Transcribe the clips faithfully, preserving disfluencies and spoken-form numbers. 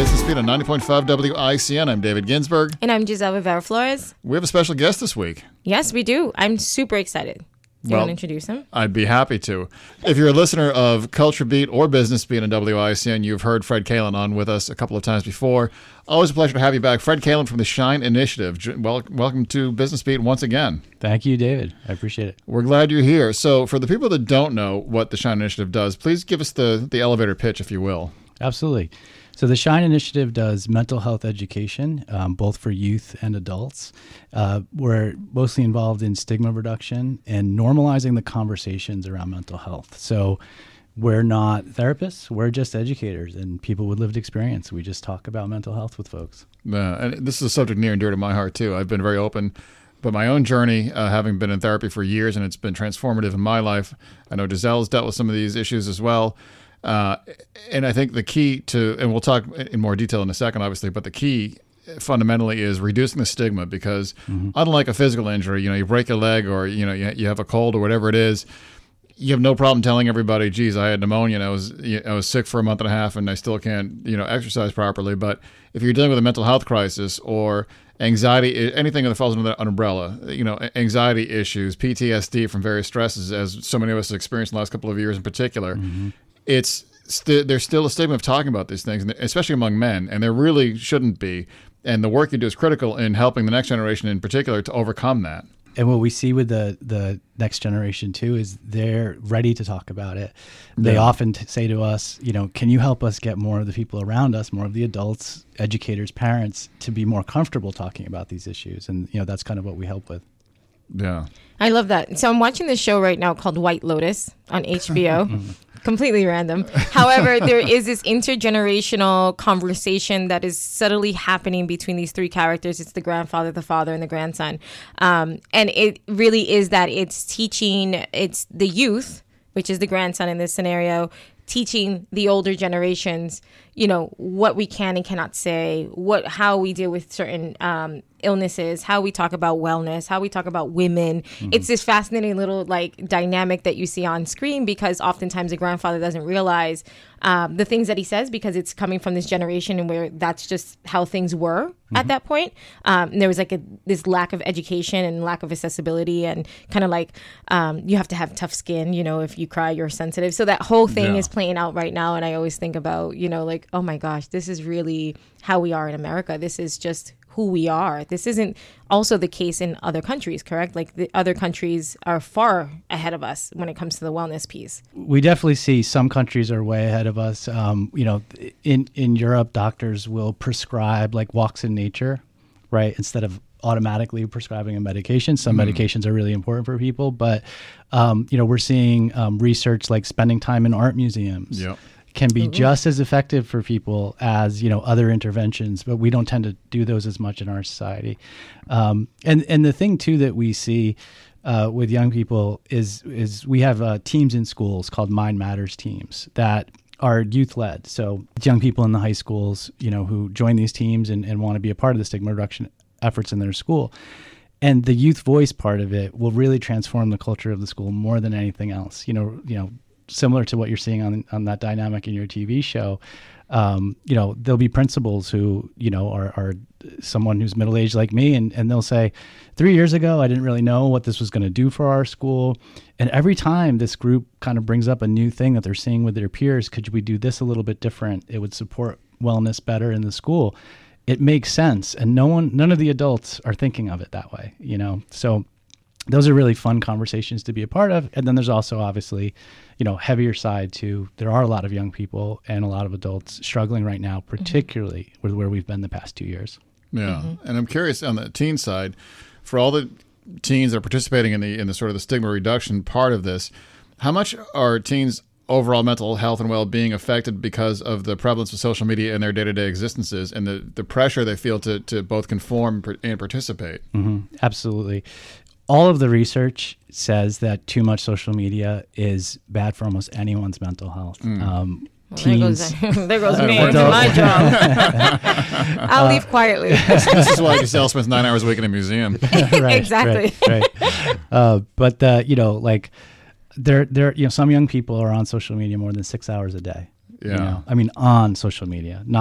Business Beat on ninety point five W I C N. I'm David Ginsburg. And I'm Giselle Rivera-Flores. We have a special guest this week. Yes, we do. I'm super excited. Do you well, want to introduce him? I'd be happy to. If you're a listener of Culture Beat or Business Beat on W I C N, you've heard Fred Kalen on with us a couple of times before. Always a pleasure to have you back. Fred Kalen from the Shine Initiative. Well, welcome to Business Beat once again. Thank you, David. I appreciate it. We're glad you're here. So for the people that don't know what the Shine Initiative does, please give us the, the elevator pitch, if you will. Absolutely. So the Shine Initiative does mental health education, um, both for youth and adults. Uh, we're mostly involved in stigma reduction and normalizing the conversations around mental health. So we're not therapists, we're just educators and people with lived experience. We just talk about mental health with folks. Yeah, and this is a subject near and dear to my heart, too. I've been very open. But my own journey, uh, having been in therapy for years, and it's been transformative in my life. I know Giselle's dealt with some of these issues as well. Uh, and I think the key to, and we'll talk in more detail in a second, obviously, but the key fundamentally is reducing the stigma because mm-hmm. unlike a physical injury, you know, you break a leg or, you know, you, you have a cold or whatever it is, you have no problem telling everybody, geez, I had pneumonia and I was, I was sick for a month and a half and I still can't, you know, exercise properly. But if you're dealing with a mental health crisis or anxiety, anything that falls under that umbrella, you know, anxiety issues, P T S D from various stresses, as so many of us have experienced in the last couple of years in particular, mm-hmm. it's st- there's still a stigma of talking about these things, especially among men, and there really shouldn't be. And the work you do is critical in helping the next generation in particular to overcome that. And what we see with the, the next generation, too, is they're ready to talk about it. They yeah. often t- say to us, you know, can you help us get more of the people around us, more of the adults, educators, parents, to be more comfortable talking about these issues? And, you know, that's kind of what we help with. Yeah. I love that. So I'm watching this show right now called White Lotus on H B O. Completely random. However, there is this intergenerational conversation that is subtly happening between these three characters. It's the grandfather, the father, and the grandson. Um, and it really is that it's teaching, it's the youth, which is the grandson in this scenario, teaching the older generations, you know, what we can and cannot say, what, how we deal with certain um, illnesses, how we talk about wellness, how we talk about women. Mm-hmm. It's this fascinating little like dynamic that you see on screen because oftentimes the grandfather doesn't realize um, the things that he says because it's coming from this generation and where that's just how things were mm-hmm. at that point. Um, and there was like a, this lack of education and lack of accessibility and kind of like um, you have to have tough skin, you know, if you cry, you're sensitive. So that whole thing yeah. is playing out right now. And I always think about, you know, like, oh my gosh, this is really how we are in America. This is just who we are. This isn't also the case in other countries, correct? Like the other countries are far ahead of us when it comes to the wellness piece. We definitely see some countries are way ahead of us. Um, you know, in, in Europe, doctors will prescribe like walks in nature, right? Instead of automatically prescribing a medication. Some mm. medications are really important for people, but, um, you know, we're seeing um, research like spending time in art museums. Yep. Can be Ooh. just as effective for people as, you know, other interventions, but we don't tend to do those as much in our society. Um, and, and the thing too that we see uh, with young people is, is we have uh, teams in schools called Mind Matters teams that are youth led. So it's young people in the high schools, you know, who join these teams and, and want to be a part of the stigma reduction efforts in their school. And the youth voice part of it will really transform the culture of the school more than anything else. You know, you know, similar to what you're seeing on on that dynamic in your T V show, um, you know, there'll be principals who, you know, are, are someone who's middle-aged like me, and, and they'll say, three years ago, I didn't really know what this was going to do for our school. And every time this group kind of brings up a new thing that they're seeing with their peers, could we do this a little bit different? It would support wellness better in the school. It makes sense. And no one, none of the adults are thinking of it that way, you know? So those are really fun conversations to be a part of. And then there's also obviously, you know, heavier side to, there are a lot of young people and a lot of adults struggling right now, particularly mm-hmm. with where we've been the past two years. Yeah. Mm-hmm. And I'm curious on the teen side, for all the teens that are participating in the, in the sort of the stigma reduction part of this, how much are teens overall mental health and well-being affected because of the prevalence of social media in their day-to-day existences and the, the pressure they feel to, to both conform and participate? Mm-hmm. Absolutely. All of the research says that too much social media is bad for almost anyone's mental health. Mm. Um, well, teens, there goes, there goes me into my job. I'll uh, leave quietly. This is why Giselle spends nine hours a week in a museum. right, exactly. Right. right. Uh, but uh, you know, like there, there, you know, some young people are on social media more than six hours a day. Yeah. You know? I mean, on social media, not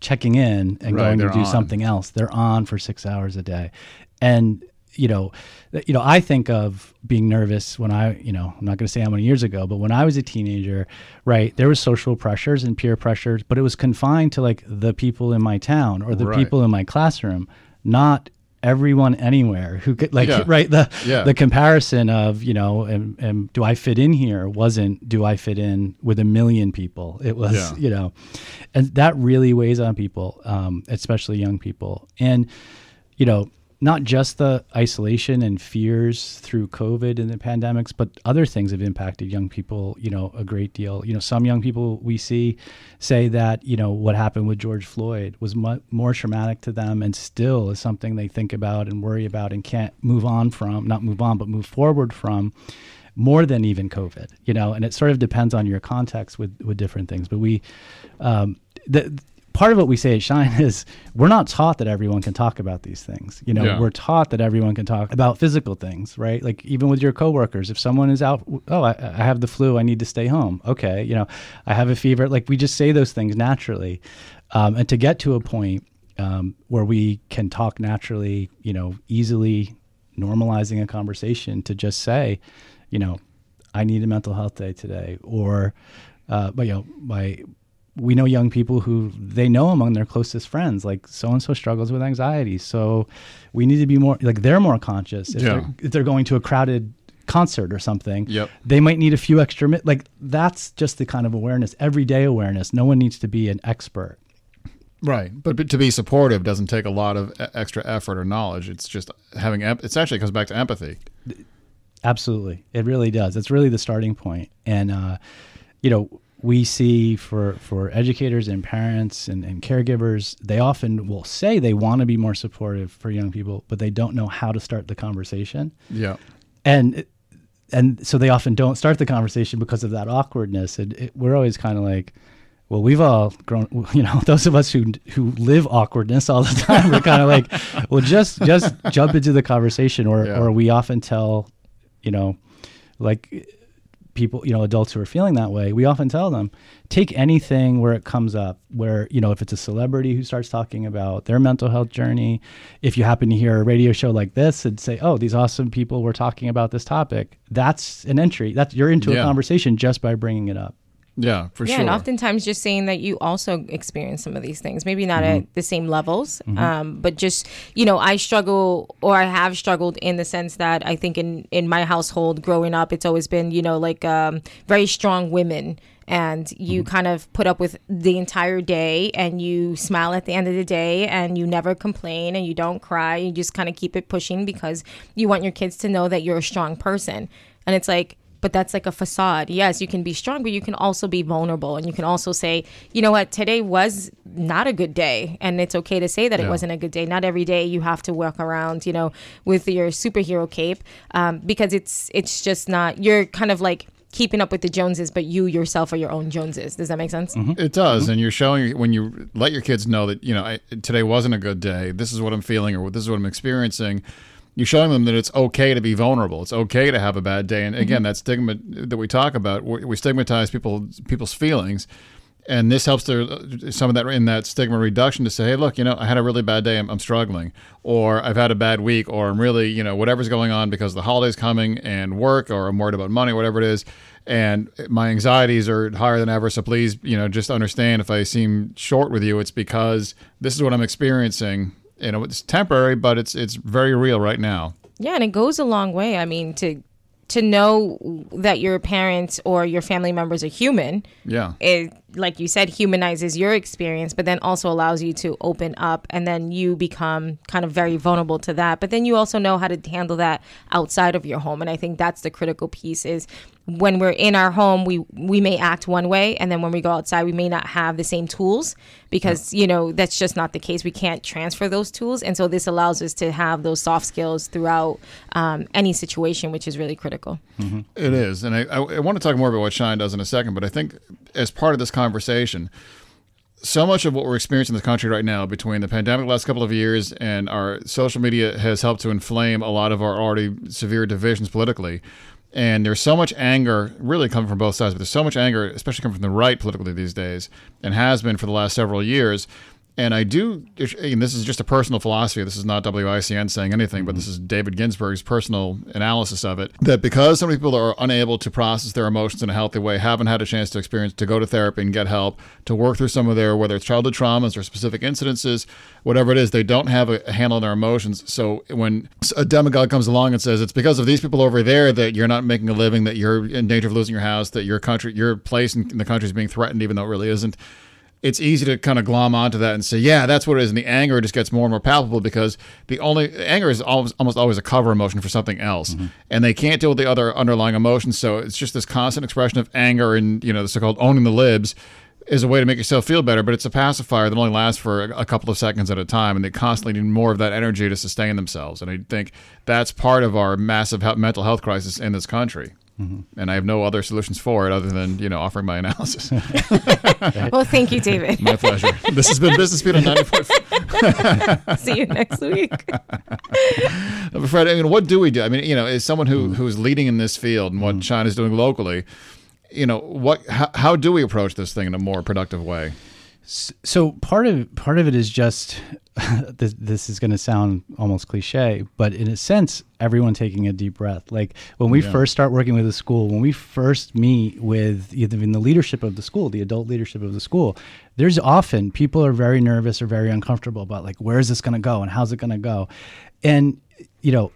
checking in and Right, going to they're do on. something else. They're on for six hours a day. And, you know, th- you know, I think of being nervous when I, you know, I'm not going to say how many years ago, but when I was a teenager, right, there was social pressures and peer pressures, but it was confined to like the people in my town or the Right. people in my classroom, not everyone anywhere who could like, Yeah. right. The, Yeah. the comparison of, you know, and, and do I fit in here wasn't, do I fit in with a million people? It was, Yeah. you know, and that really weighs on people, um, especially young people. And, you know, not just the isolation and fears through COVID and the pandemics, but other things have impacted young people, you know, a great deal. You know, some young people we see say that, you know, what happened with George Floyd was mu- more traumatic to them and still is something they think about and worry about and can't move on from, not move on, but move forward from more than even COVID, you know, and it sort of depends on your context with, with different things. But we, um, the, part of what we say at Shine is we're not taught that everyone can talk about these things. You know, Yeah. we're taught that everyone can talk about physical things, right? Like even with your coworkers, if someone is out, oh, I, I have the flu, I need to stay home. Okay. You know, I have a fever. Like we just say those things naturally. Um, and to get to a point um, where we can talk naturally, you know, easily normalizing a conversation to just say, you know, I need a mental health day today, or, uh, but you know, my, we know young people who they know among their closest friends, like so-and-so struggles with anxiety. So we need to be more like they're more conscious. If, Yeah. they're, if they're going to a crowded concert or something, Yep. they might need a few extra, mi- like that's just the kind of awareness, everyday awareness. No one needs to be an expert. Right. But, but to be supportive doesn't take a lot of e- extra effort or knowledge. It's just having, em- it's actually comes back to empathy. Absolutely. It really does. It's really the starting point. And, uh, you know, we see for, for educators and parents and, and caregivers, they often will say they want to be more supportive for young people, but they don't know how to start the conversation. Yeah. And and so they often don't start the conversation because of that awkwardness. And it, we're always kind of like, well, we've all grown, you know, those of us who who live awkwardness all the time, we're kind of like, well, just just jump into the conversation. Or Yeah. or we often tell, you know, like people, you know, adults who are feeling that way, we often tell them, take anything where it comes up, where, you know, if it's a celebrity who starts talking about their mental health journey, if you happen to hear a radio show like this and say, oh, these awesome people were talking about this topic, that's an entry. That's you're into Yeah. a conversation just by bringing it up. Yeah, for yeah, sure. and oftentimes just saying that you also experience some of these things, maybe not Mm-hmm. at the same levels, um, but just, you know, I struggle or I have struggled in the sense that I think in, in my household growing up, it's always been, you know, like um, very strong women. And you Mm-hmm. kind of put up with the entire day and you smile at the end of the day and you never complain and you don't cry. You just kind of keep it pushing because you want your kids to know that you're a strong person. And it's like, but that's like a facade. Yes, you can be strong, but you can also be vulnerable. And you can also say, you know what, today was not a good day. And it's okay to say that Yeah. it wasn't a good day. Not every day you have to walk around, you know, with your superhero cape um, because it's it's just not, you're kind of like keeping up with the Joneses, but you yourself are your own Joneses. Does that make sense? It does, and you're showing when you let your kids know that, you know, I, today wasn't a good day. This is what I'm feeling, or this is what I'm experiencing. You're showing them that it's okay to be vulnerable. It's okay to have a bad day. And again, that stigma that we talk about, we we stigmatize people people's feelings, and this helps to some of that in that stigma reduction to say, hey, look, you know, I had a really bad day. I'm, I'm struggling, or I've had a bad week, or I'm really, you know, whatever's going on because the holiday's coming and work, or I'm worried about money, whatever it is. And my anxieties are higher than ever. So please, you know, just understand if I seem short with you, it's because this is what I'm experiencing. You know, it's temporary, but it's it's very real right now. Yeah, and it goes a long way. I mean, to to know that your parents or your family members are human, Yeah. it, like you said, humanizes your experience, but then also allows you to open up, and then you become kind of very vulnerable to that. But then you also know how to handle that outside of your home. And I think that's the critical piece is when we're in our home, we, we may act one way, and then when we go outside, we may not have the same tools because, you know, that's just not the case. We can't transfer those tools. And so this allows us to have those soft skills throughout um, any situation, which is really critical. It is. And I, I, I want to talk more about what Shine does in a second, but I think as part of this conversation, so much of what we're experiencing in this country right now between the pandemic the last couple of years and our social media has helped to inflame a lot of our already severe divisions politically. And there's so much anger really coming from both sides, but there's so much anger, especially coming from the right politically these days, and has been for the last several years. And I do, and this is just a personal philosophy, this is not W I C N saying anything, mm-hmm. but this is David Ginsburg's personal analysis of it, that because so many people are unable to process their emotions in a healthy way, haven't had a chance to experience, to go to therapy and get help, to work through some of their, whether it's childhood traumas or specific incidences, whatever it is, they don't have a handle on their emotions. So when a demagogue comes along and says, it's because of these people over there that you're not making a living, that you're in danger of losing your house, that your country, your place in the country is being threatened, even though it really isn't, it's easy to kind of glom onto that and say, yeah, that's what it is. And the anger just gets more and more palpable because the only anger is almost, almost always a cover emotion for something else. Mm-hmm. And they can't deal with the other underlying emotions. So it's just this constant expression of anger and, you know, the so-called owning the libs is a way to make yourself feel better, but it's a pacifier that only lasts for a couple of seconds at a time. And they constantly need more of that energy to sustain themselves. And I think that's part of our massive mental health crisis in this country. Mm-hmm. And I have no other solutions for it other than, you know, offering my analysis. Well, thank you, David. My pleasure. This has been Business Beat on ninety point four. See you next week. But Fred, I mean, what do we do? I mean, you know, as someone who mm. who's leading in this field and what mm. China's doing locally, you know, what how, how do we approach this thing in a more productive way? So part of part of it is just this, this is going to sound almost cliche, but in a sense, everyone taking a deep breath. Like when we yeah. first start working with a school, when we first meet with either in the leadership of the school, the adult leadership of the school, there's often people are very nervous or very uncomfortable about like, where is this going to go and how's it going to go? And, you know,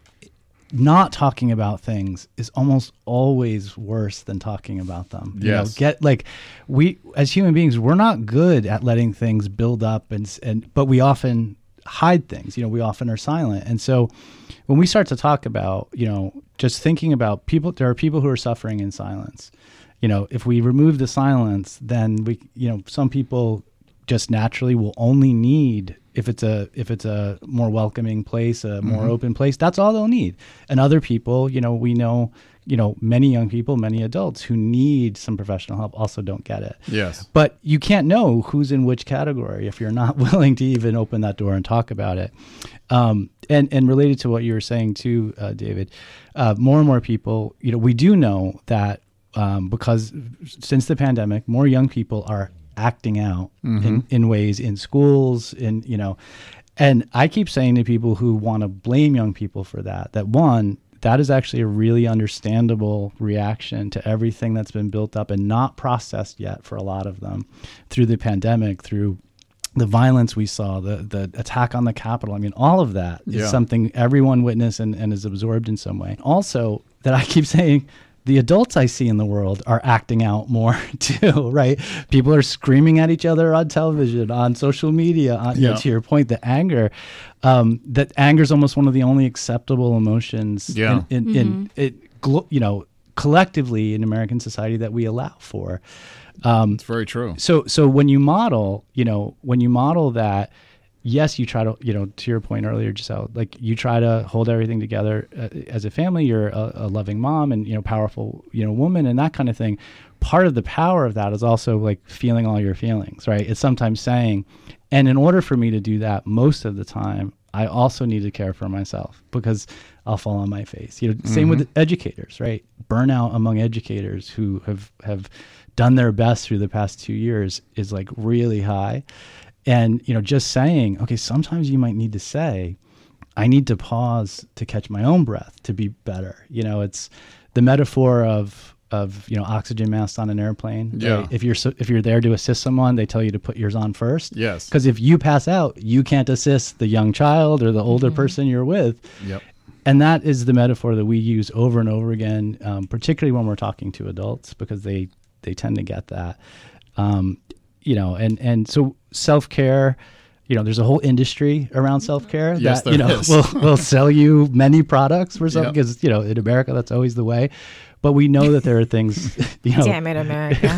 not talking about things is almost always worse than talking about them. Yes. You know, get like we as human beings, we're not good at letting things build up and and but we often hide things. You know, we often are silent. And so when we start to talk about, you know, just thinking about people, there are people who are suffering in silence. You know, if we remove the silence, then we, you know, some people just naturally will only need If it's a if it's a more welcoming place, a more mm-hmm. open place, that's all they'll need. And other people, you know, we know, you know, many young people, many adults who need some professional help also don't get it. Yes. But you can't know who's in which category if you're not willing to even open that door and talk about it. Um, and and related to what you were saying too, uh, David, uh, more and more people, you know, we do know that um, because since the pandemic, more young people are acting out mm-hmm. in, in ways in schools, in, you know, and I keep saying to people who want to blame young people for that, that one, that is actually a really understandable reaction to everything that's been built up and not processed yet for a lot of them through the pandemic, through the violence we saw, the the attack on the Capitol. I mean, all of that is yeah. something everyone witnessed and, and is absorbed in some way. Also, that I keep saying, the adults I see in the world are acting out more too, right? People are screaming at each other on television, on social media. On, yeah. you know, to your point, the anger, um, that anger is almost one of the only acceptable emotions yeah. in, in, mm-hmm. in it, you know, collectively in American society that we allow for. Um, it's very true. So, so when you model, you know, when you model that, yes, you try to, you know, to your point earlier, Giselle, like you try to hold everything together uh, as a family. You're a, a loving mom and, you know, powerful, you know, woman and that kind of thing. Part of the power of that is also like feeling all your feelings, right? It's sometimes saying, and in order for me to do that most of the time, I also need to care for myself because I'll fall on my face. You know, mm-hmm. same with educators, right? Burnout among educators who have, have done their best through the past two years is like really high. And, you know, just saying, okay, sometimes you might need to say, I need to pause to catch my own breath to be better. You know, it's the metaphor of, of, you know, oxygen masks on an airplane. Yeah. Right? If you're, so, if you're there to assist someone, they tell you to put yours on first. Yes. Because if you pass out, you can't assist the young child or the older mm-hmm. person you're with. Yep. And that is the metaphor that we use over and over again, um, particularly when we're talking to adults, because they, they tend to get that. Um, you know, and, and so self-care, you know, there's a whole industry around self-care yes, that, you know, is. will will sell you many products for something because, yep. you know, in America, that's always the way. But we know that there are things, you know. Damn it, America.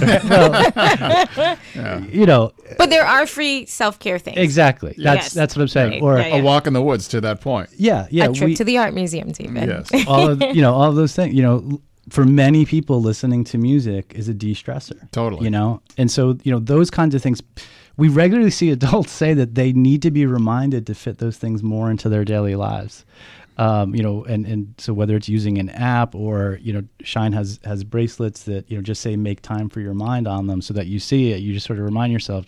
well, yeah. You know. But there are free self-care things. Exactly. That's yes. that's what I'm saying. Right. Or yeah, yeah. a walk in the woods to that point. Yeah, yeah. A trip we, to the art museum, David. Yes. all of, you know, all of those things, you know, for many people, listening to music is a de-stressor. Totally. You know, and so, you know, those kinds of things, we regularly see adults say that they need to be reminded to fit those things more into their daily lives. Um, you know, and, and so whether it's using an app or, you know, Shine has, has bracelets that, you know, just say make time for your mind on them so that you see it. You just sort of remind yourself,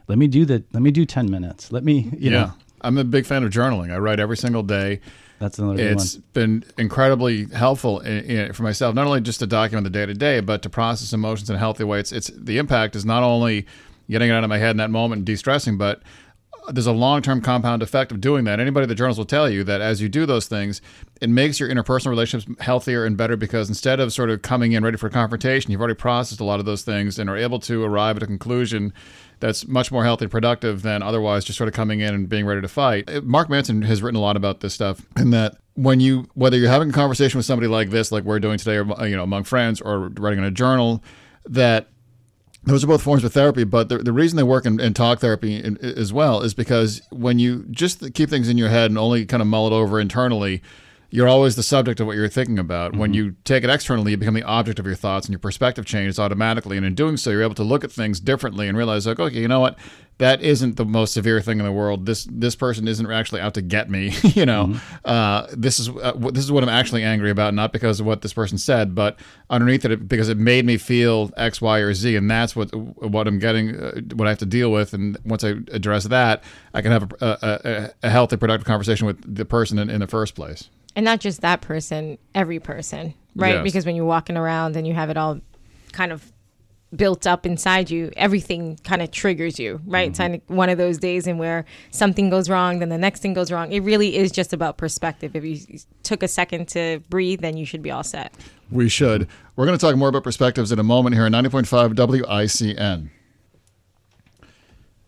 let me do the, let me do ten minutes. Let me, you yeah. know. I'm a big fan of journaling. I write every single day. That's another good It's one. been incredibly helpful in, in, for myself, not only just to document the day to day, but to process emotions in a healthy way. It's, it's the impact is not only getting it out of my head in that moment and de-stressing, but there's a long-term compound effect of doing that. Anybody that journals will tell you that as you do those things, it makes your interpersonal relationships healthier and better, because instead of sort of coming in ready for a confrontation, you've already processed a lot of those things and are able to arrive at a conclusion that's much more healthy and productive than otherwise just sort of coming in and being ready to fight. Mark Manson has written a lot about this stuff, and that when you, whether you're having a conversation with somebody like this, like we're doing today, or, you know, among friends, or writing in a journal, that those are both forms of therapy, but the, the reason they work in, in talk therapy in, as well is because when you just keep things in your head and only kind of mull it over internally, you're always the subject of what you're thinking about. Mm-hmm. When you take it externally, you become the object of your thoughts, and your perspective changes automatically. And in doing so, you're able to look at things differently and realize, like, okay, you know what? That isn't the most severe thing in the world. This this person isn't actually out to get me. you know, mm-hmm. uh, this is uh, this is what I'm actually angry about, not because of what this person said, but underneath it, because it made me feel X, Y, or Z, and that's what what I'm getting, uh, what I have to deal with. And once I address that, I can have a, a, a healthy, productive conversation with the person in, in the first place. And not just that person, every person, right? Yes. Because when you're walking around and you have it all kind of built up inside you, everything kind of triggers you, right? Mm-hmm. It's kind of one of those days in where something goes wrong, then the next thing goes wrong. It really is just about perspective. If you took a second to breathe, then you should be all set. We should. We're going to talk more about perspectives in a moment here on ninety point five W I C N.